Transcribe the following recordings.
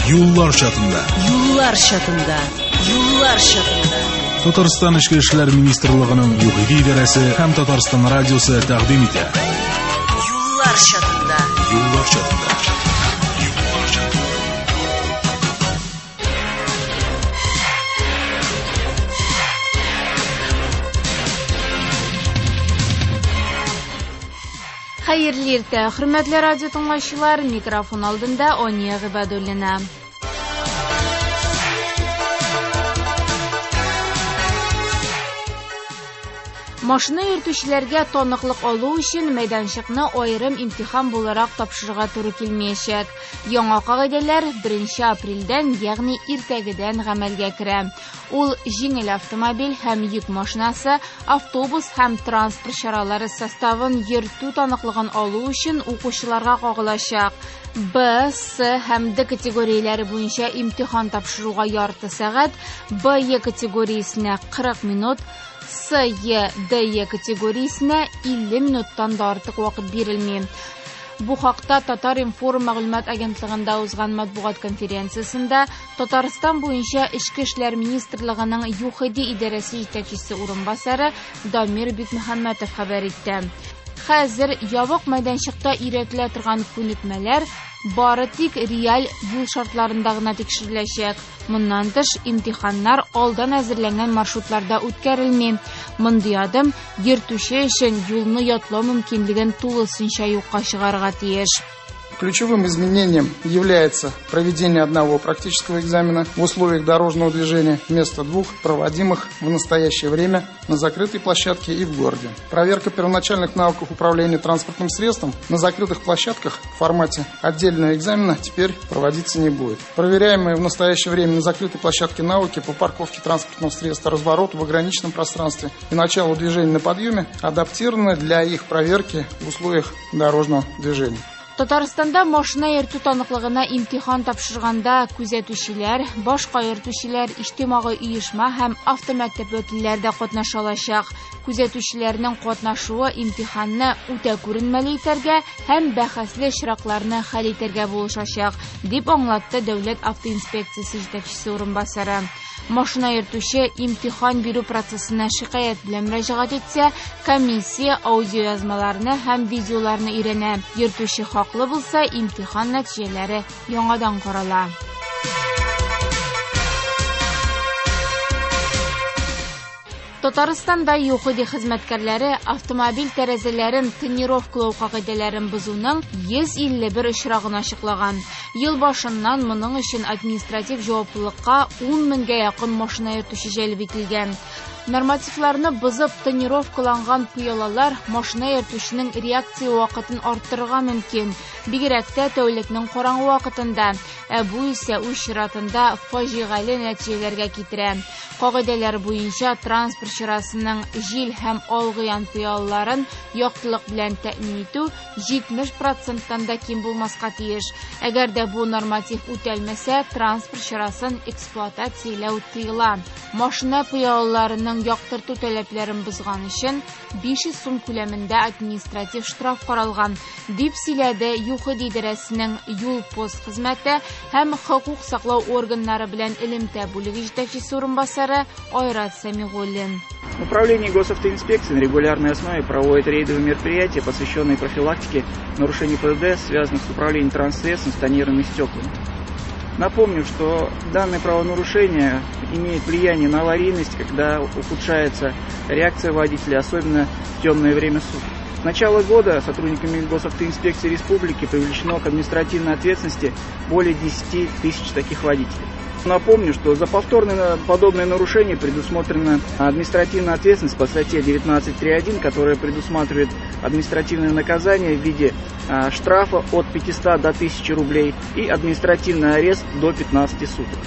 Yo'llar chatında. Yo'llar chatında. Yo'llar chatında. Tatariston Ichki ishlar ministrligining Yuhidiy idarasi ham Tatariston radiosi taqdim etadi. Yo'llar chatında. Yo'llar chatında. Xayrli erta, hurmatli radio tinglovchilar, mikrofon oldinda Oniya G'ibadullina. Машина йөртүчеләргә таныклык алу өчен мәйданчыкны аерым имтихан буларак тапшырырга туры килмәячәк. Яңа кагыйдәләр 1 апрельдән, ягъни иртәгедән гамәлгә керә. Ул җиңел автомобиль һәм йөк машинасы, автобус һәм транспорт чаралары составын йөртү таныклыгын алу өчен укучыларга кагылачак. Б, С һәм Д категорияләре буенча имтихан тапшыруга ярты сәгать, Б, Е категориясенә 40 минут, С, Е, Д, Е категориясенә 50 минуттан да артык вакыт бирелми. Бу хакта Татар-Информ мәгълүмат агентлыгында узган матбугат конференциясендә Татарстан буенча Ичке эшләр министрлыгының Юхиди идарәсе җитәкчесе урынбасары Дамир Бикмөхәммәтов хәбәр итте. Хәзер ябык мәйданчыкта өйрәтелә торган күнекмәләр бары тик реаль юл шартларында гына тикшереләчәк. Моннан тыш имтиханнар алдан әзерләнгән маршрутларда үткәрелми. Мондый адым йөртүче өчен юлны ятлау мөмкинлеген тулысынча юкка чыгарырга тиеш. Ключевым изменением является проведение одного практического экзамена в условиях дорожного движения вместо двух, проводимых в настоящее время на закрытой площадке и в городе. Проверка первоначальных навыков управления транспортным средством на закрытых площадках в формате отдельного экзамена теперь проводиться не будет. Проверяемые в настоящее время на закрытой площадке навыки по парковке транспортного средства, развороту в ограниченном пространстве и началу движения на подъеме адаптированы для их проверки в условиях дорожного движения. Татарстанда машина йөртү таныклыгына имтихан тапшырганда күзәтүчеләр, башка йөртүчеләр, иҗтимагый оешма һәм автомәктәп вәкилләре дә катнаша алачак. Күзәтүчеләрнең катнашуы имтиханны үтә күренмәле итәргә һәм бәхәсле очракларны хәл итәргә булышачак, дип аңлатты Дәүләт автоинспекциясе җитәкчесе урынбасары. Машина йөртүче имтихан бирү процессына шикаят белән мөрәҗәгать итсә, комиссия аудиоязмаларны һәм видеоларны өйрәнә. Йөртүче хаклы булса, имтихан нәтиҗәләре яңадан карала. Татарстанда Юхиди хезмәткәрләре автомобиль тәрәзәләрен тонировкалау кагыйдәләрен бозуның 151 очрагын ачыклаган. Ел башыннан моның өчен административ җаваплылыкка 10 меңгә якын машина йөртүче җәлеп ителгән. Нормативларны бозып тонировкаланган пыялалар машина йөртүченең реакция вакытын арттырырга мөмкин, бигрәк тә тәүлекнең караңгы вакытында. Бу исә үз чиратында фаҗигале нәтиҗәләргә китерә. Кагыйдәләр буенча транспорт чарасының җил һәм алгыян пыялаларын яктылык белән тәэмин итү 70% да ким булмаска тиеш. Әгәр дә бу норматив үтәлмәсә, транспорт чарасын эксплуатацияләү тыела. Машина пыялаларының яктырту таләпләрен бозган өчен 500 сум күләмендә административ штраф каралган, дип сөйләде Юхиди идарәсенең юл пост хезмәте һәм хокук саклау органнары белән элемтә бүлеге җитәкчесе урынбасары Айрат Самигуллин. Управление госавтоинспекции на регулярной основе проводит рейдовые мероприятия, посвященные профилактике нарушений ПДД, связанных с управлением транспортом с тонированными стеклами. Напомню, что данное правонарушение имеет влияние на аварийность, когда ухудшается реакция водителя, особенно в темное время суток. С начала года сотрудниками госавтоинспекции республики привлечено к административной ответственности более 10 тысяч таких водителей. Напомню, что за повторное подобное нарушение предусмотрена административная ответственность по статье 19.3.1, которая предусматривает административное наказание в виде штрафа от 500 до 1000 рублей и административный арест до 15 суток.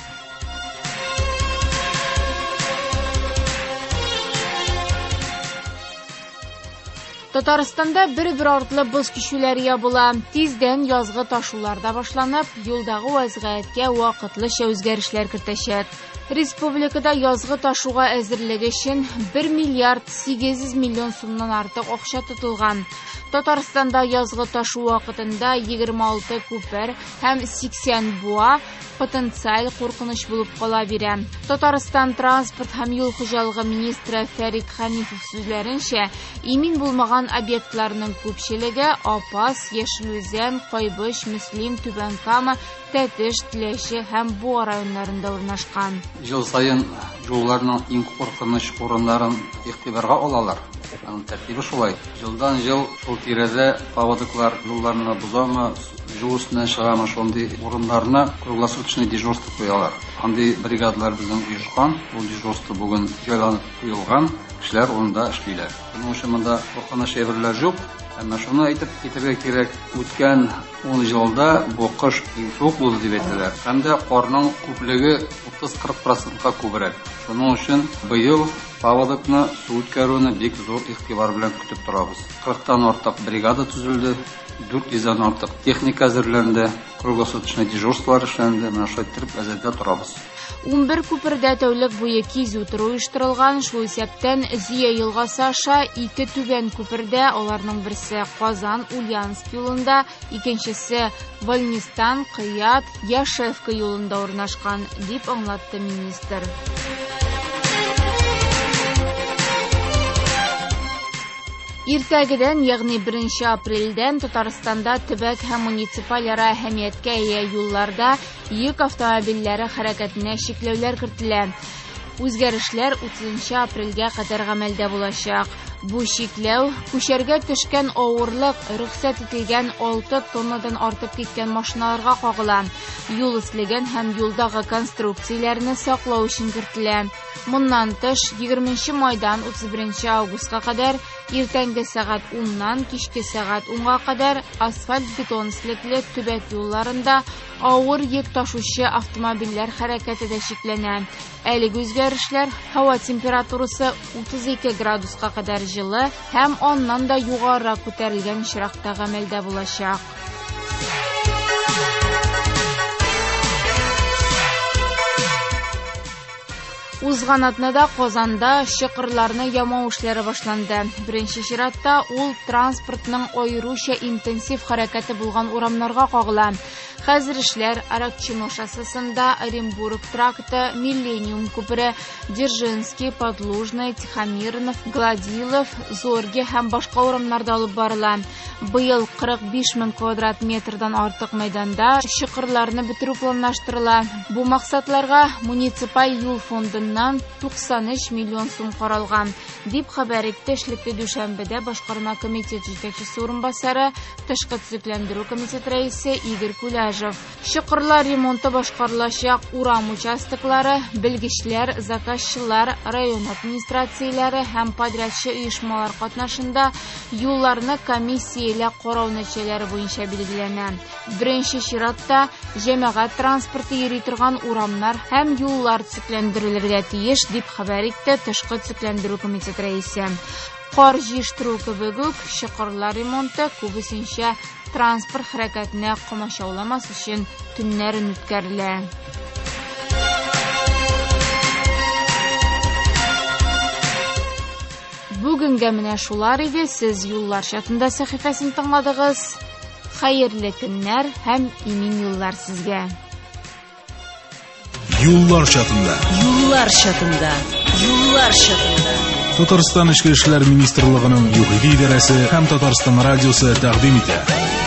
Татарстанда bir артлы боз кишүләр була. Тиздән язгы ташулар да башланып, юлдагы вазгыятькә вакытлыча үзгәрешләр кертәчәк. Республикада язгы ташуга әзерлеге өчен 1 миллиард 800 миллион сумнан артык акча тотылган. Татарстанда язгы ташу вакытында 26 күпер һәм 80 буа потенциаль куркыныч булып кала бирә. Татарстан транспорт һәм юл хуҗалыгы министры Фәрит Хәнифов сүзләренчә, имин булмаган объектларның күпчелеге Апас, Яшелүзән, Кайбыш, Мөслим, Түбән Кама, Тәтеш, Теләче һәм Буа районнарында урнашкан. Жыл сайын юлларның иң куркыныч урыннарын игътибарга алалар. Аның тәртибе шулай. Жылдан жыл шул тирәдә поводоклар юлларны бузамы, юл өстенә чыгамы, шундый урыннарны круглосуточный дежурство куялар. Андый бригадалар безнең оешкан, ул дежурство бүген җайланып куелган, кешеләр онда эшлиләр. Моның өчен монда куркыныч әйберләр юк. Әмма шуны әйтеп китәргә кирәк, үткән 10 елда бу кыш иң суык булды дип әйтәләр. Һәм дә карның күплеге 30-40%-ка күбрәк. Шуның өчен быел поводокны су үткәрүне бик зур игътибар белән көтеп торабыз. 40-тан артык бригада төзелде, 400-дән артык техника әзерләнде, круглосуточный дежурстволар эшләнде, менә шулай итеп әзерләп торабыз. 11 күпердә тәүлек буе кизү тору оештырылган. Шул исәптән Зия елгасы аша 2 түбән күпердә, аларның берсе Казан-Ульяновск юлында, икенчесе Вольнистан, Кыят, Яшевка юлында урнашкан, дип аңлатты министр. Иртәгедән, ягъни 1 апрельдән Татарстанда төбәк һәм муниципаль ара әһәмияткә ия юлларда йөк автомобильләре хәрәкәтенә чикләүләр кертелә. Үзгәрешләр 30 апрельгә кадәр гамәлдә булачак. Бу чикләү күчәргә төшкән авырлык рөхсәт ителгән 6 тоннадан артып киткән машиналарга кагыла. Юл өслегән һәм юлдагы конструкцияләрне саклау өчен кертелә. Моннан тыш 20 майдан 31 августка кадәр иртәнге сәгать 10-нан кичке сәгать 10-га кадәр асфальт-бетон өслекле төбәк юлларында авыр йөк ташучы автомобильләр хәрәкәте дә чикләнә. Әлеге үзгәрешләр һава температурасы 32 градуска кадәр җылы һәм аннан да югарырак күтәрелгән чиракта гамәлдә булачак. Узган атнада Казанда чокырларны ямау эшләре башланды. Беренче чиратта ул транспортның аеруча интенсив хәрәкәте булган урамнарга кагыла. Хәзер эшләр Аракчино шоссесында, Оренбург тракты, Миллениум күпере, Дзержинский, Подлужный, Тихомиров, Гладилов, Зорге һәм башка урамнарда алып барыла. Быел 45 мең квадрат метрдан артык мәйданда чокырларны бетерү планлаштырыла. Бу максатларга муниципаль юл фондыннан 93 миллион сум каралган, дип хәбәр итте эшлекле Дүшәмбедә башкарма комитет җитәкчесе урынбасары, тышкы төзекләндерү комитет рәисе Игорь Куляжев. Чокырлар ремонты башкарылачак урам участоклары, белгечләр, заказчылар, район администрацияләре һәм подрядчы оешмалар катнашында юлларны комиссияле карау нәтиҗәләре буенча билгеләнә. Беренче чиратта җәмәгать транспорты йөри торган урамнар һәм юллар төзекләндерелергә тиеш, дип хәбәр итте тышкы төзекләндерү комитет рәисе. Кар җыештыру кебек үк чокырлар ремонты күбесенчә транспорт хәрәкәтенә комачауламас өчен төннәрен үткәрелә. Бүгенгә менә шулар иде. Сез юллар чатында сәхифәсен тыңладыгыз. Хәерле көннәр һәм имин юллар сезгә. Юллар чатында. Юллар чатында. Юллар чатында. Татарстан Эчке эшләр министрлыгының югыйди идарәсе һәм Татарстан радиосы тәкъдим итә.